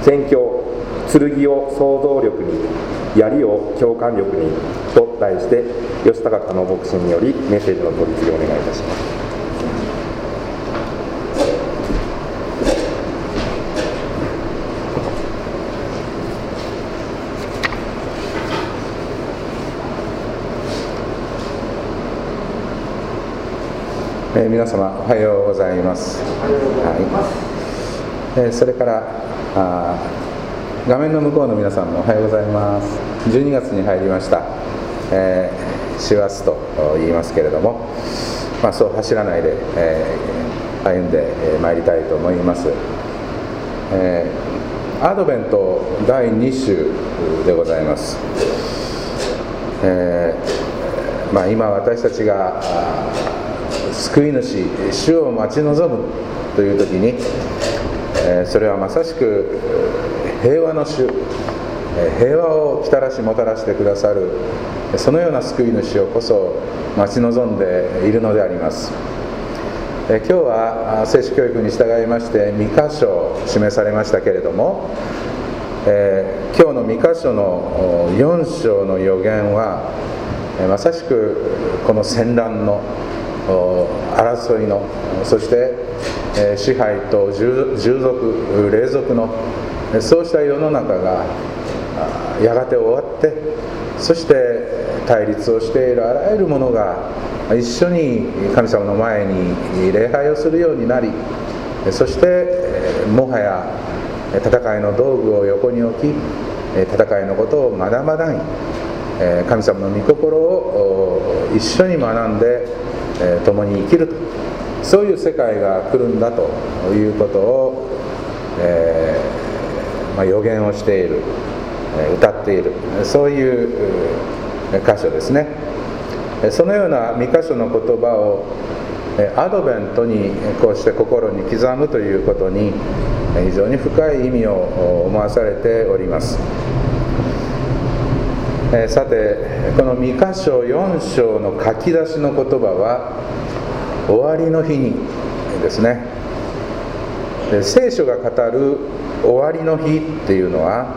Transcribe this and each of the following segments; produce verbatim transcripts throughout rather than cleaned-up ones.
宣教、剣を想像力に、槍を共感力にと題して、吉高加納牧師によりメッセージの取り次ぎをお願いいたします。 えー、皆様おはようございます。はい、えー、それからあ画面の向こうの皆さんもおはようございます。じゅうにがつに入りました、えー、師走と言いますけれども、まあ、そう走らないで、えー、歩んでまいりたいと思います。えー、アドベントだいに週でございます。えーまあ、今私たちが救い主、主を待ち望むという時に、えー、それはまさしく平和の主、平和をきたらしもたらしてくださる、そのような救い主をこそ待ち望んでいるのであります。えー、今日は聖書教育に従いましてに箇所示されましたけれども、えー、今日のに箇所のよん章の予言は、まさしくこの戦乱の争いの、そして、えー、支配と従属、隷属のそうした世の中がやがて終わって、そして対立をしているあらゆるものが一緒に神様の前に礼拝をするようになり、そして、えー、もはや戦いの道具を横に置き、戦いのことをまだまだに神様の御心を一緒に学んで共に生きると、そういう世界が来るんだということを、えーまあ、予言をしている、歌っている、そういう箇所ですね。そのようなに箇所の言葉をアドベントにこうして心に刻むということに非常に深い意味を思わされております。えー、さてこのに箇所よん章の書き出しの言葉は終わりの日にですね。で聖書が語る終わりの日っていうのは、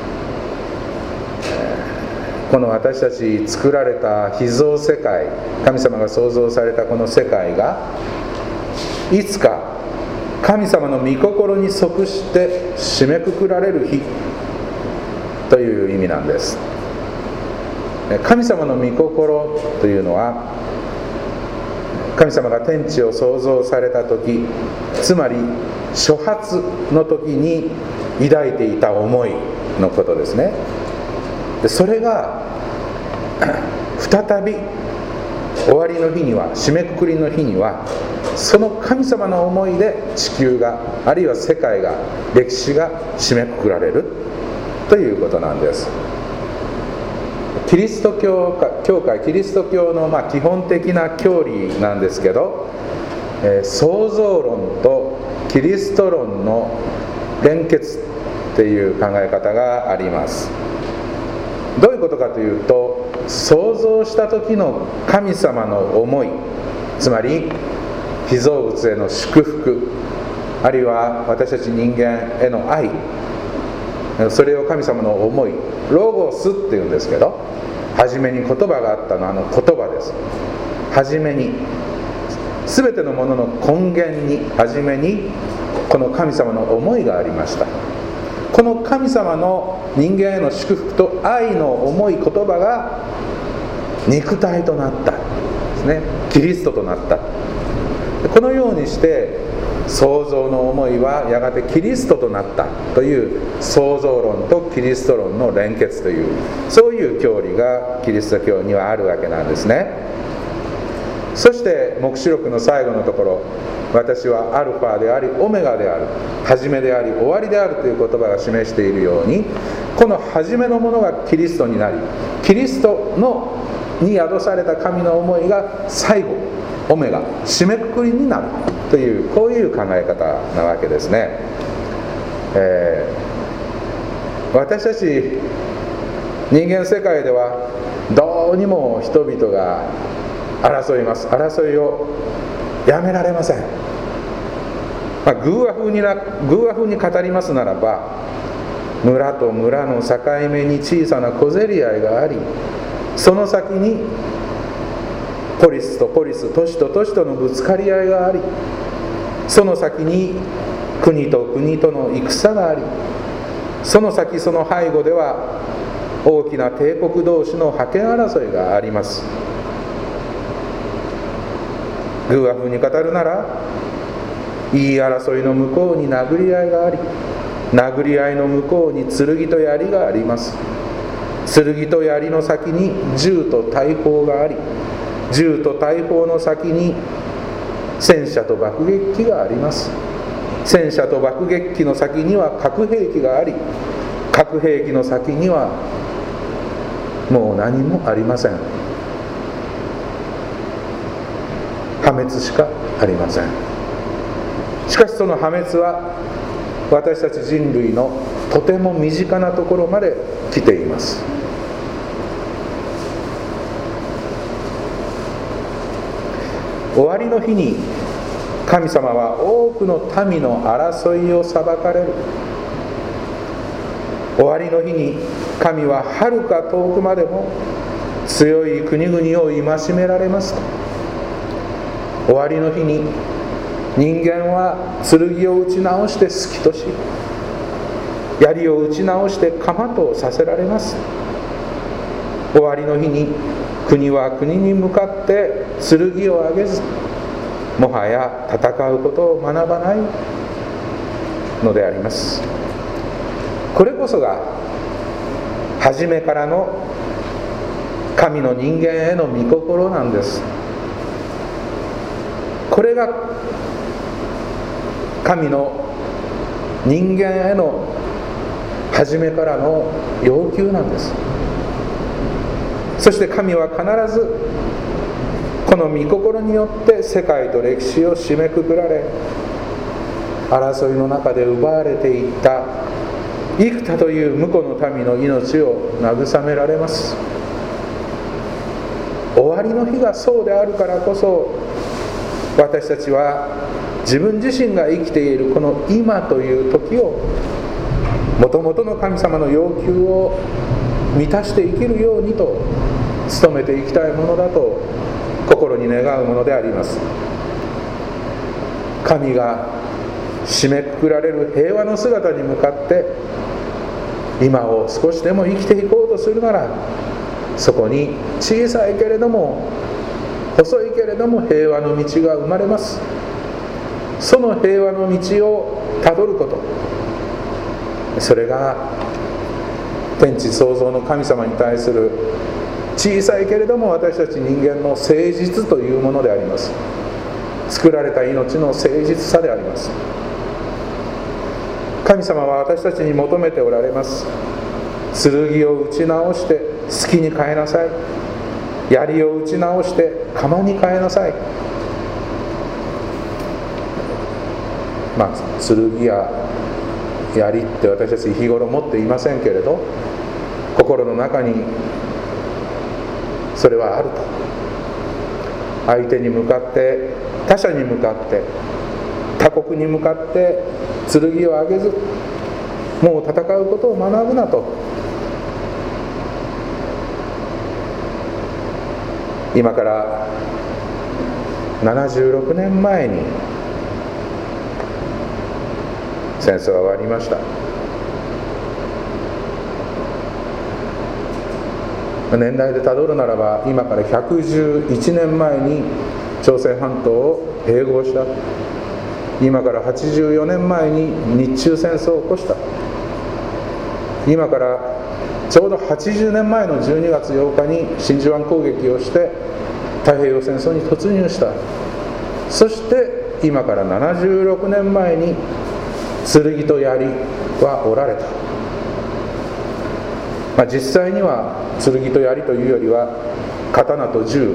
えー、この私たち作られた被造世界、神様が創造されたこの世界がいつか神様の御心に即して締めくくられる日という意味なんです。神様の御心というのは、神様が天地を創造された時、つまり初発の時に抱いていた思いのことですね。でそれが再び終わりの日には、締めくくりの日には、その神様の思いで地球が、あるいは世界が、歴史が締めくくられるということなんです。キリスト教教会、キリスト教のまあ基本的な教理なんですけど、えー、創造論とキリスト論の連結っていう考え方があります。どういうことかというと、創造した時の神様の思い、つまり被造物への祝福、あるいは私たち人間への愛、それを神様の思い、ロゴスっていうんですけど、初めに言葉があったのはあの言葉です。初めに、全てのものの根源に、初めにこの神様の思いがありました。この神様の人間への祝福と愛の思い、言葉が肉体となったですね。キリストとなった。このようにして創造の思いはやがてキリストとなったという創造論とキリスト論の連結という、そういう教理がキリスト教にはあるわけなんですね。そして黙示録の最後のところ、私はアルファでありオメガである、初めであり終わりであるという言葉が示しているように、この初めのものがキリストになり、キリストのに宿された神の思いが最後、オメガ、締めくくりになるという、こういう考え方なわけですね。えー、私たち人間世界ではどうにも人々が争います。争いをやめられません。まあ、偶話風にな偶話風に語りますならば、 村と村の境目に小さな小競り合いがあり、その先にポリスとポリス、都市と都市とのぶつかり合いがあり、その先に国と国との戦があり、その先その背後では大きな帝国同士の覇権争いがあります。偶話風に語るなら、言い争いの向こうに殴り合いがあり、殴り合いの向こうに剣と槍があります。剣と槍の先に銃と大砲があり、銃と大砲の先に戦車と爆撃機があります。戦車と爆撃機の先には核兵器があり、核兵器の先にはもう何もありません。破滅しかありません。しかしその破滅は私たち人類のとても身近なところまで来ています。終わりの日に神様は多くの民の争いを裁かれる。終わりの日に神は遥か遠くまでも強い国々を戒められます。終わりの日に人間は剣を打ち直して好きとし、槍を打ち直して鎌とさせられます。終わりの日に国は国に向かって剣を上げず、もはや戦うことを学ばないのであります。これこそが初めからの神の人間への御心なんです。これが神の人間への初めからの要求なんです。そして神は必ずこの御心によって世界と歴史を締めくくられ、争いの中で奪われていった幾多という婿の民の命を慰められます。終わりの日がそうであるからこそ、私たちは自分自身が生きているこの今という時を、もともとの神様の要求を満たして生きるようにと努めていきたいものだと心に願うものであります。神が締めくくられる平和の姿に向かって今を少しでも生きていこうとするなら、そこに小さいけれども細いけれども平和の道が生まれます。その平和の道をたどること、それが天地創造の神様に対する小さいけれども私たち人間の誠実というものであります。作られた命の誠実さであります。神様は私たちに求めておられます。剣を打ち直して好きに変えなさい。槍を打ち直して鎌に変えなさい。まあ剣や槍って私たち日頃持っていませんけれど、心の中にそれはあると。相手に向かって、他者に向かって、他国に向かって剣を上げず、もう戦うことを学ぶなと。今からななじゅうろくねんまえに戦争は終わりました。年代でたどるならば、今からひゃくじゅういちねんまえに朝鮮半島を併合した。今からはちじゅうよねんまえに日中戦争を起こした。今からちょうどはちじゅうねんまえのじゅうにがつようかに真珠湾攻撃をして太平洋戦争に突入した。そして今からななじゅうろくねんまえに剣と槍は折られた。まあ、実際には剣と槍というよりは刀と銃、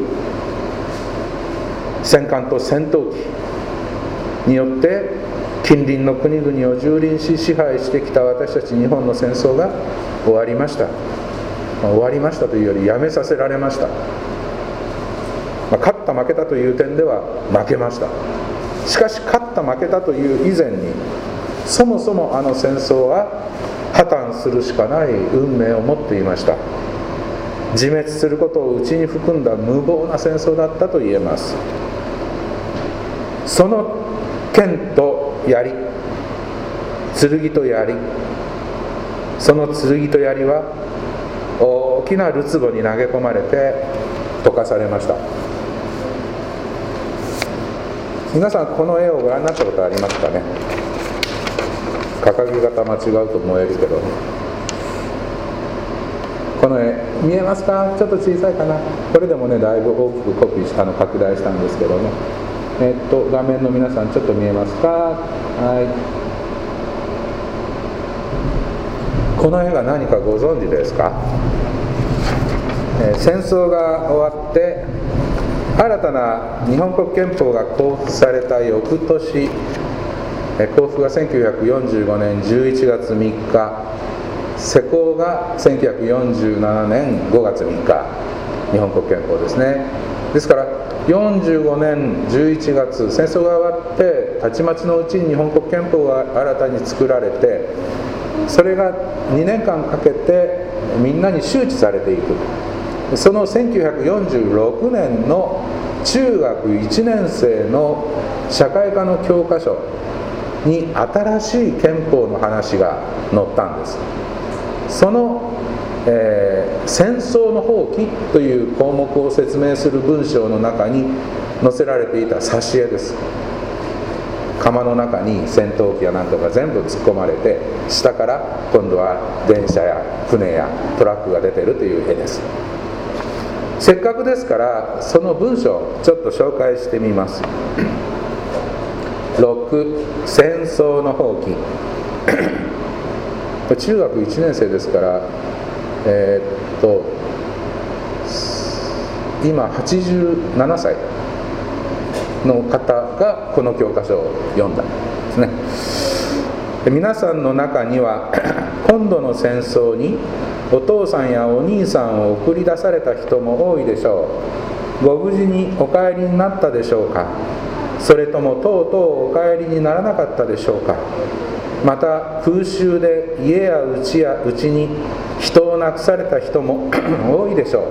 戦艦と戦闘機によって近隣の国々を蹂躙し支配してきた私たち日本の戦争が終わりました。まあ、終わりましたというよりやめさせられました。まあ、勝った負けたという点では負けました。しかし勝った負けたという以前に、そもそもあの戦争は破綻するしかない運命を持っていました。自滅することを内に含んだ無謀な戦争だったと言えます。その剣と槍、剣と槍、その剣と槍は大きなるつぼに投げ込まれて溶かされました。皆さんこの絵をご覧になったことありますかね。掲げ方間違うと燃えるけど、この絵見えますか？ちょっと小さいかな。これでもねだいぶ大きくコピーしたの拡大したんですけどね、えっと画面の皆さんちょっと見えますか？はい、この絵が何かご存知ですか？えー、戦争が終わって新たな日本国憲法が公布された翌年、えー、公布がせんきゅうひゃくよんじゅうごねんじゅういちがつみっか、施行がせんきゅうひゃくよんじゅうななねんごがつみっか、日本国憲法ですね。ですからよんじゅうごねんじゅういちがつ、戦争が終わってたちまちのうちに日本国憲法が新たに作られて、それがにねんかんかけてみんなに周知されていく。そのせんきゅうひゃくよんじゅうろくねんの中学いちねんせいの社会科の教科書に新しい憲法の話が載ったんです。その、えー、戦争の放棄という項目を説明する文章の中に載せられていた挿絵です。釜の中に戦闘機やなんとか全部突っ込まれて、下から今度は電車や船やトラックが出てるという絵です。せっかくですからその文章をちょっと紹介してみます。ろく、戦争の放棄中学いちねんせいですから、えー、っと今はちじゅうななさいの方がこの教科書を読んだんですね。皆さんの中には今度の戦争にお父さんやお兄さんを送り出された人も多いでしょう。ご無事にお帰りになったでしょうか。それともとうとうお帰りにならなかったでしょうか。また空襲で家や家や家に人を亡くされた人も多いでしょう。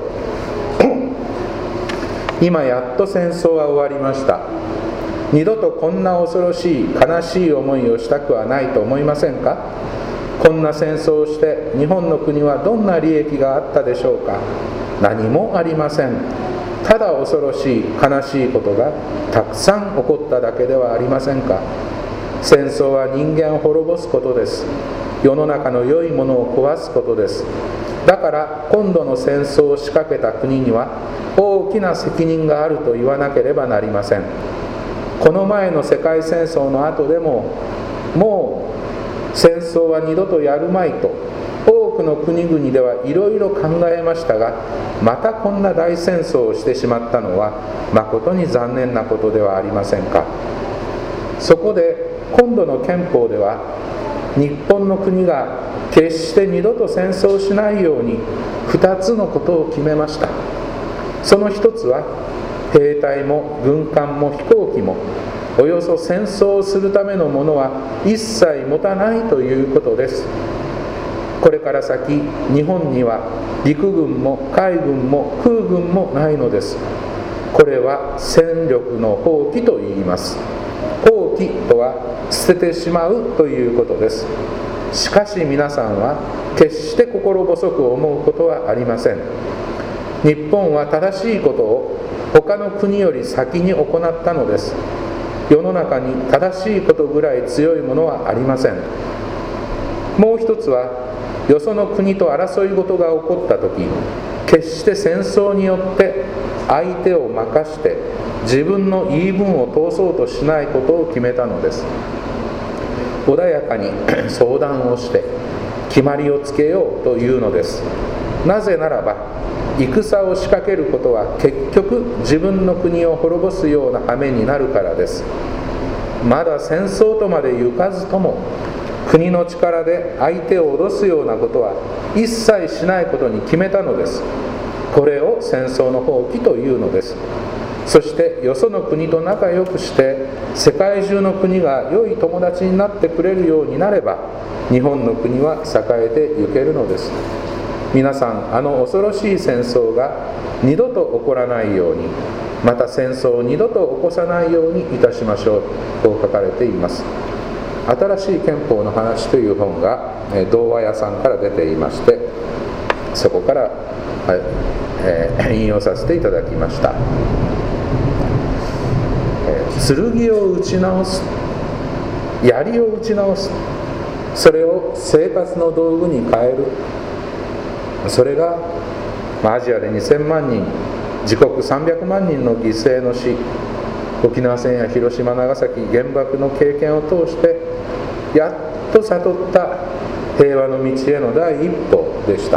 今やっと戦争は終わりました。二度とこんな恐ろしい悲しい思いをしたくはないと思いませんか？こんな戦争をして日本の国はどんな利益があったでしょうか？何もありません。ただ恐ろしい悲しいことがたくさん起こっただけではありませんか？戦争は人間を滅ぼすことです。世の中の良いものを壊すことです。だから今度の戦争を仕掛けた国には大きな責任があると言わなければなりません。この前の世界戦争の後でももう戦争は二度とやるまいと多くの国々ではいろいろ考えましたが、またこんな大戦争をしてしまったのは誠に残念なことではありませんか。そこで今度の憲法では日本の国が決して二度と戦争をしないようにふたつのことを決めました。その一つは兵隊も軍艦も飛行機もおよそ戦争をするためのものは一切持たないということです。これから先日本には陸軍も海軍も空軍もないのです。これは戦力の放棄と言います。放棄とは捨ててしまうということです。しかし皆さんは決して心細く思うことはありません。日本は正しいことを他の国より先に行ったのです。世の中に正しいことぐらい強いものはありません。もう一つはよその国と争い事が起こった時、決して戦争によって相手を任して自分の言い分を通そうとしないことを決めたのです。穏やかに相談をして決まりをつけようというのです。なぜならば戦を仕掛けることは結局自分の国を滅ぼすような羽目になるからです。まだ戦争とまで行かずとも国の力で相手を脅すようなことは一切しないことに決めたのです。これを戦争の放棄というのです。そしてよその国と仲良くして世界中の国が良い友達になってくれるようになれば日本の国は栄えてゆけるのです。皆さん、あの恐ろしい戦争が二度と起こらないように、また戦争を二度と起こさないようにいたしましょう。こう書かれています。新しい憲法の話という本が童話屋さんから出ていまして、そこから、はいえー、引用させていただきました。えー、剣を打ち直す、槍を打ち直す、それを生活の道具に変える、それがアジアでにせんまんにん、自国さんびゃくまんにんの犠牲の死、沖縄戦や広島長崎原爆の経験を通してやっと悟った平和の道への第一歩でした。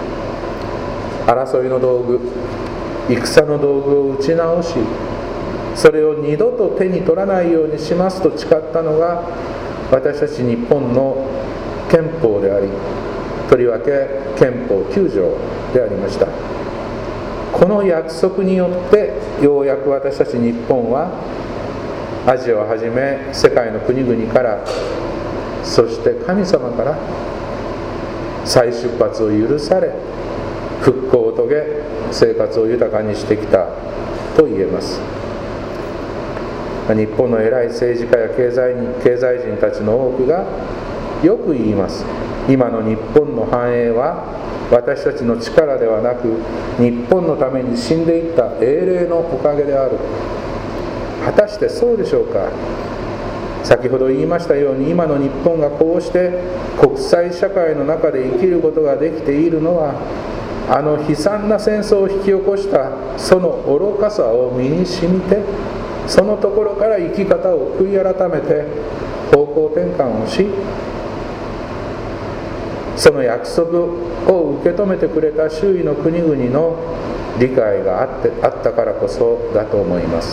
争いの道具、戦の道具を打ち直し、それを二度と手に取らないようにしますと誓ったのが私たち日本の憲法であり、とりわけ憲法きゅう条でありました。この約束によってようやく私たち日本はアジアをはじめ世界の国々から、そして神様から再出発を許され、復興を遂げ、生活を豊かにしてきたと言えます。日本の偉い政治家や経済人、経済人たちの多くがよく言います。今の日本の繁栄は私たちの力ではなく、日本のために死んでいった英霊のおかげである。果たしてそうでしょうか。先ほど言いましたように、今の日本がこうして国際社会の中で生きることができているのは、あの悲惨な戦争を引き起こしたその愚かさを身に染みて、そのところから生き方を悔い改めて方向転換をし、その約束を受け止めてくれた周囲の国々の理解があってあったからこそだと思います。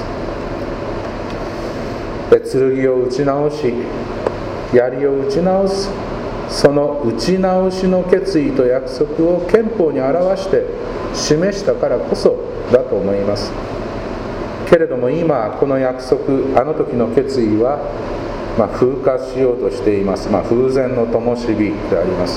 で、剣を打ち直し、槍を打ち直す、その打ち直しの決意と約束を憲法に表して示したからこそだと思います。けれども今この約束、あの時の決意は、まあ、風化しようとしています。まあ、風前の灯火であります。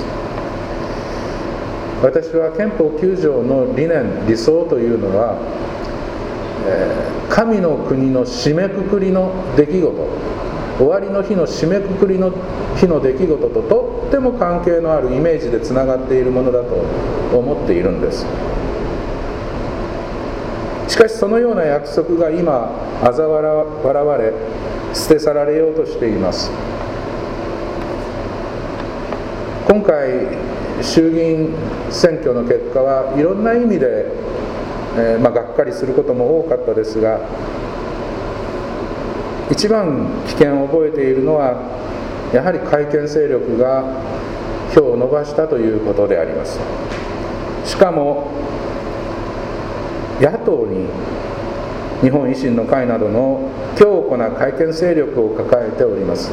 私は憲法きゅう条の理念、理想というのは、えー、神の国の締めくくりの出来事、終わりの日の締めくくりの日の出来事ととっても関係のあるイメージでつながっているものだと思っているんです。しかしそのような約束が今嘲笑われ、捨て去られようとしています。今回衆議院選挙の結果はいろんな意味で、えーまあ、がっかりすることも多かったですが、一番危険を覚えているのはやはり改憲勢力が票を伸ばしたということであります。しかも野党に日本維新の会などの強固な改憲勢力を抱えております。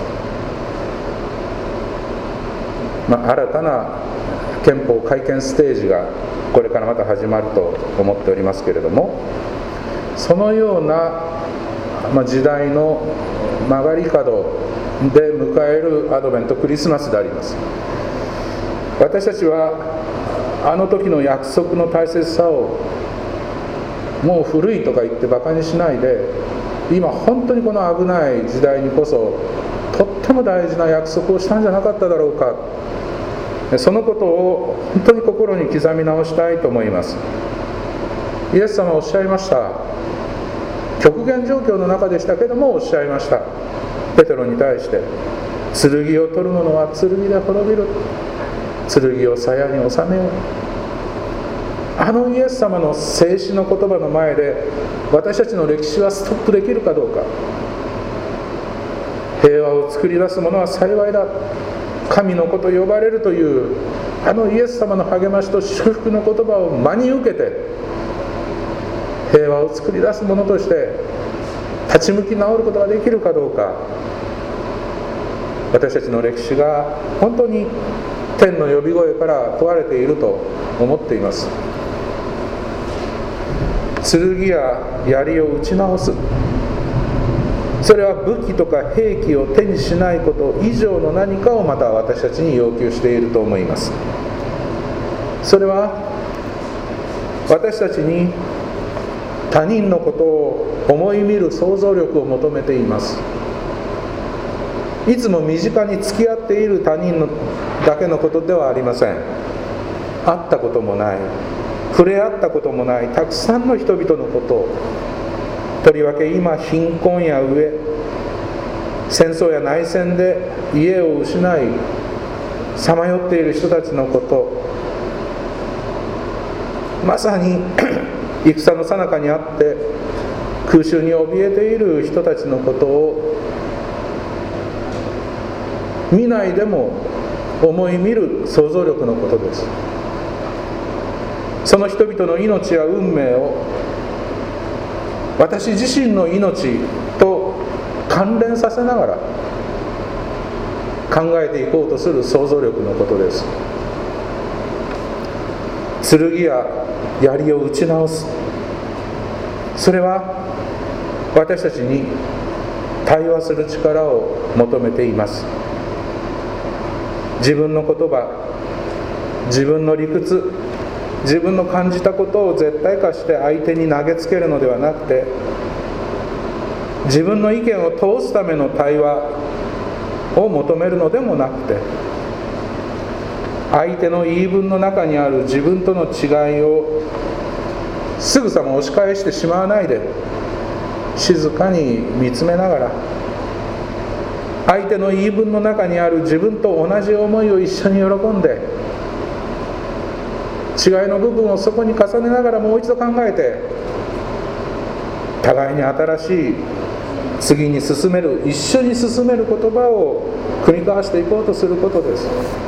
まあ、新たな憲法改憲ステージがこれからまた始まると思っておりますけれども、そのような、まあ、時代の曲がり角で迎えるアドベントクリスマスであります。私たちはあの時の約束の大切さをもう古いとか言ってバカにしないで、今本当にこの危ない時代にこそとっても大事な約束をしたんじゃなかっただろうか、そのことを本当に心に刻み直したいと思います。イエス様はおっしゃいました。極限状況の中でしたけどもおっしゃいました。ペテロに対して、剣を取る者は剣で滅びる、剣を鞘に収めよう。あのイエス様の静止の言葉の前で私たちの歴史はストップできるかどうか。平和を作り出す者は幸いだ、神の子と呼ばれるというあのイエス様の励ましと祝福の言葉を真に受けて、平和を作り出す者として立ち向き直ることができるかどうか。私たちの歴史が本当に天の呼び声から問われていると思っています。剣や槍を打ち直す、 それは武器とか兵器を手にしないこと以上の何かをまた私たちに要求していると思います。それは私たちに他人のことを思い見る想像力を求めています。いつも身近に付き合っている他人のだけのことではありません。会ったこともない、触れ合ったこともないたくさんの人々のことを、とりわけ今貧困や飢え、戦争や内戦で家を失いさまよっている人たちのこと、まさに戦の最中にあって空襲に怯えている人たちのことを見ないでも思い見る想像力のことです。その人々の命や運命を私自身の命と関連させながら考えていこうとする想像力のことです。剣や槍を打ち直す、それは私たちに対話する力を求めています。自分の言葉、自分の理屈、自分の感じたことを絶対化して相手に投げつけるのではなくて、自分の意見を通すための対話を求めるのでもなくて、相手の言い分の中にある自分との違いをすぐさま押し返してしまわないで、静かに見つめながら、相手の言い分の中にある自分と同じ思いを一緒に喜んで、違いの部分をそこに重ねながらもう一度考えて、互いに新しい次に進める、一緒に進める言葉を繰り返していこうとすることです。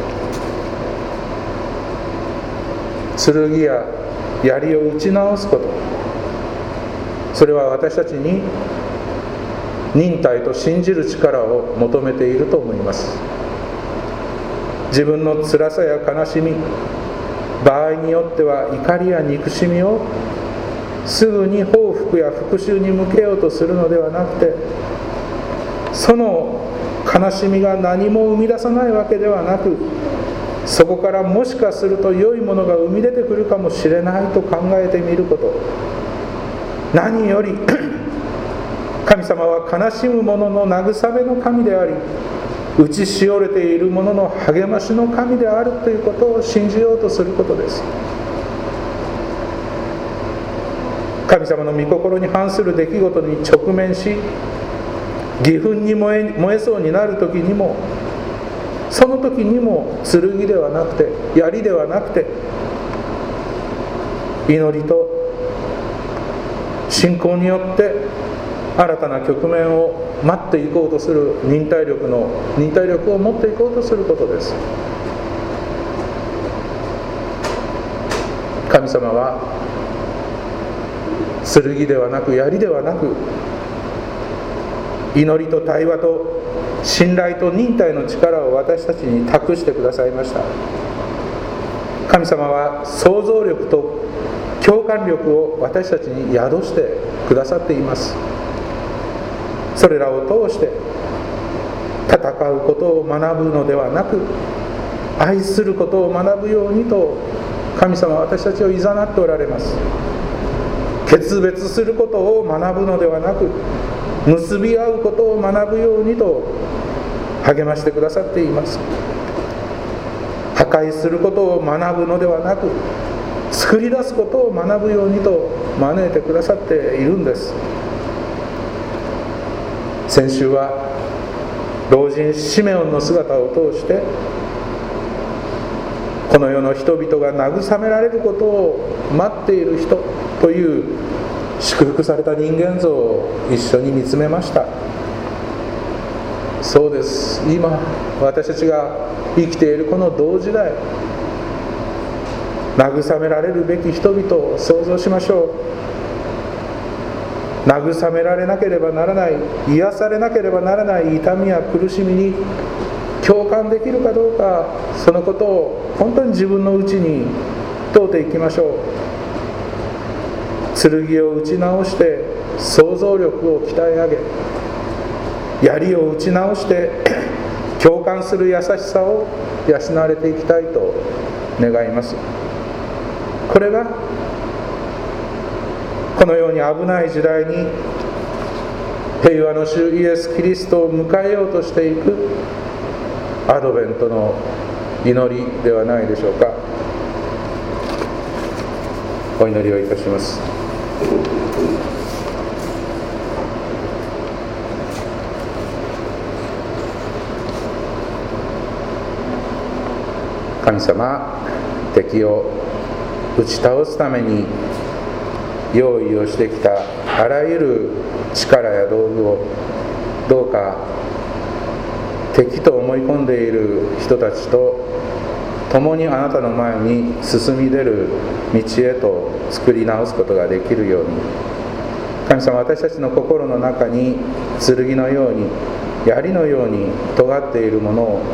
剣や槍を打ち直すこと、それは私たちに忍耐と信じる力を求めていると思います。自分の辛さや悲しみ、場合によっては怒りや憎しみをすぐに報復や復讐に向けようとするのではなくて、その悲しみが何も生み出さないわけではなく、そこからもしかすると良いものが生み出てくるかもしれないと考えてみること。何より神様は悲しむ者の慰めの神であり、打ちしおれている者の励ましの神であるということを信じようとすることです。神様の御心に反する出来事に直面し、義憤に燃え、燃えそうになる時にも、その時にも剣ではなくて槍ではなくて、祈りと信仰によって新たな局面を待っていこうとする忍耐力の忍耐力を持っていこうとすることです。神様は剣ではなく槍ではなく、祈りと対話と信頼と忍耐の力を私たちに託してくださいました。神様は想像力と共感力を私たちに宿してくださっています。それらを通して戦うことを学ぶのではなく、愛することを学ぶようにと神様は私たちを誘っておられます。決別することを学ぶのではなく、結び合うことを学ぶようにと励ましてくださっています。破壊することを学ぶのではなく、作り出すことを学ぶようにと招いてくださっているんです。先週は老人シメオンの姿を通して、この世の人々が慰められることを待っている人という祝福された人間像を一緒に見つめました。そうです。今私たちが生きているこの同時代、慰められるべき人々を想像しましょう。慰められなければならない、癒されなければならない痛みや苦しみに共感できるかどうか、そのことを本当に自分のうちに問うていきましょう。剣を打ち直して想像力を鍛え上げ、 槍を打ち直して共感する優しさを養われていきたいと願います。これがこのように危ない時代に平和の主イエス・キリストを迎えようとしていくアドベントの祈りではないでしょうか。お祈りをいたします。神様、敵を打ち倒すために用意をしてきたあらゆる力や道具をどうか敵と思い込んでいる人たちと共にあなたの前に進み出る道へと作り直すことができるように、神様、私たちの心の中に剣のように槍のように尖っているものを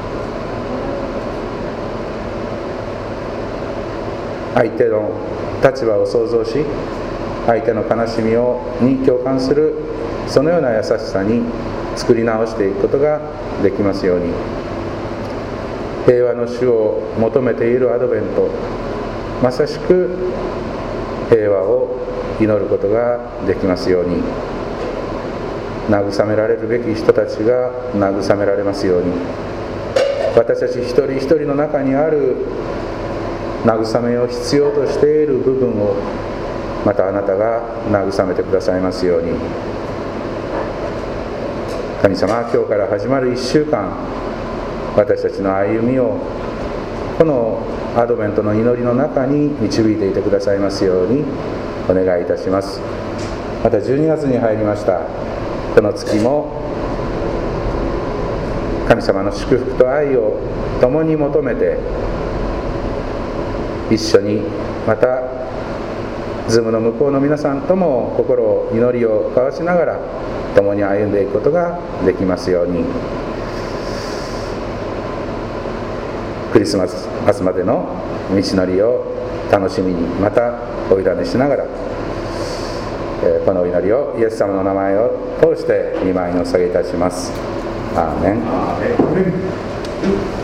相手の立場を想像し、相手の悲しみをに共感する、そのような優しさに作り直していくことができますように、平和の主を求めているアドベント、まさしく平和を祈ることができますように、慰められるべき人たちが慰められますように、私たち一人一人の中にある慰めを必要としている部分をまたあなたが慰めてくださいますように。神様、今日から始まるいっしゅうかん、私たちの歩みをこのアドベントの祈りの中に導いていてくださいますようにお願いいたします。またじゅうにがつに入りました。この月も神様の祝福と愛を共に求めて、一緒にまたズームの向こうの皆さんとも心を祈りを交わしながら共に歩んでいくことができますように。クリスマスまでの道のりを楽しみにまたお委ねしながら、このお祈りをイエス様の名前を通して御前にお捧げいたします。アーメン。